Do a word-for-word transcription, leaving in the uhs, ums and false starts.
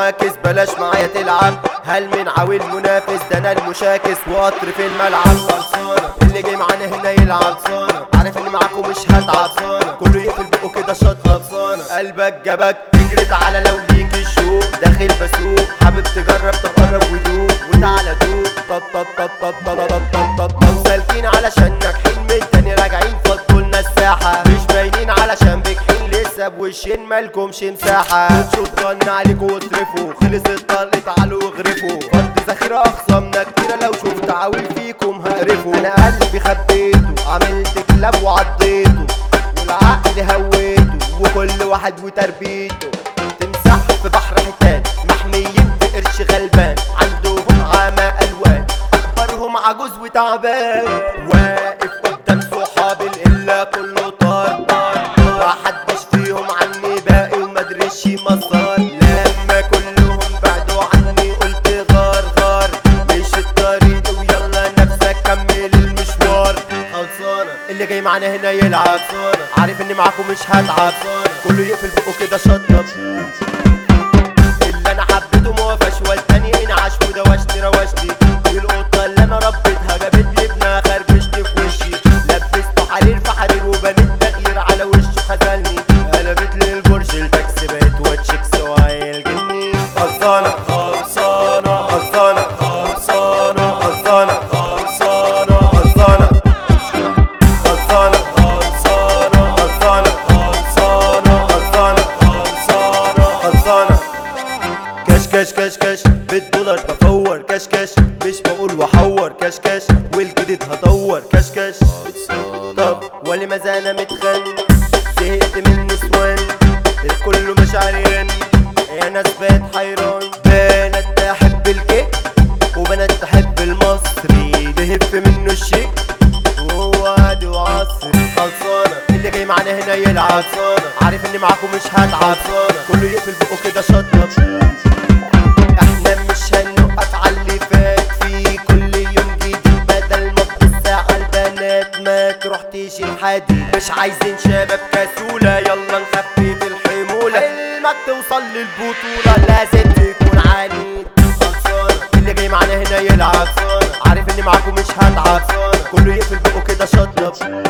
فواكس بلاش معايا تلعب، هل من عاوي المنافس ده انا المشاكس وقطر في الملعب. خلصانة اللي جاي معانا هنا يلعب صانة، عارف اني معاكم مش هتعب صانة، كله يقفل بقه كده شط خلصانة. قلبك جابك تجري تعالى لو ليك الشوق داخل بسوق، حابب تجرب تقرب ودوق وتعالى دوق. طب طب طب طب طب طب طب طب طب سالكين علشان ناجحين من تاني راجعين فضلنا الساحة، مش باينين علشان بجحين لسه بوشين مالكمش مساحة. شوطنا عليكوا واصرفوا خلص الطلق تعالوا اغرفوا، فرد ذخيرة اخصامنا كتيرة لو شفت عاوي فيكم هقرفوا. انا قلبي خبيته عملت كلاب وعضيته والعقل هويته وكل واحد وتربيته، تمسح في بحر حيتان محميين بقرش غلبان عندهم عامة الوان اكبرهم عجوز وتعبان. واقف قدام صحاب القلة كله طار طار طار، محدش فيهم عني باقي ومدريش مسار، لما كلهم بعدوا عني قلت غار غار مش الطريق ويلا نفسك كمل المشوار. خلصانة اللي جاي معانا هنا يلعب صانة، عارف اني معاكم مش هتعب صانة، كله يقفل بقه كده شطب. اللي انا حبيته موافش والتاني انعش ودوشني روشني، القطة اللي انا ربيتها جابت لي ابنها خربشني في وشي، لبسته حرير في حرير وبنيت تغيير على وشه خذلني، قلبت لي البرج التاكسي بقيت واتشيك سوايل جني. خلصانة خلصانة خلصانة خلصانة خلصانة خلصانة خلصانة خلصانة خلصانة خلصانة خلصانة خلصانة خلصانة خلصانة. كاش كاش كاش كاش بالدولار بفور كاش كاش، مش بقول وحور كاش كاش والجديد هدور كاش كاش. طب ولي ماذا انا متخن زهقت من النسوان الكل مش عريان، يا ناس بقت حيران، بنات تحب الكيك وبنات تحب المصري بهف منه الشيك وهو عادي وعصري. خلصانة اللي جاي معانا هنا يلعب صانة، عارف اني معاكم مش هتعب صانة، كله يقفل بقه كده شطب. احنا مش هنوقف على اللي فات في كل يوم جديد، بدل ما بتساعة البنات ما تروح تشيل حديد، مش عايزين شباب كسولة يلا نخفف الحمولة، حلمك توصل للبطولة لازم تكون عنيد. خلصانة اللي جاي معانا هنا يلعب صانة، عارف اني معاكم مش هتعب صانة، كله يقفل بقه كده شطب.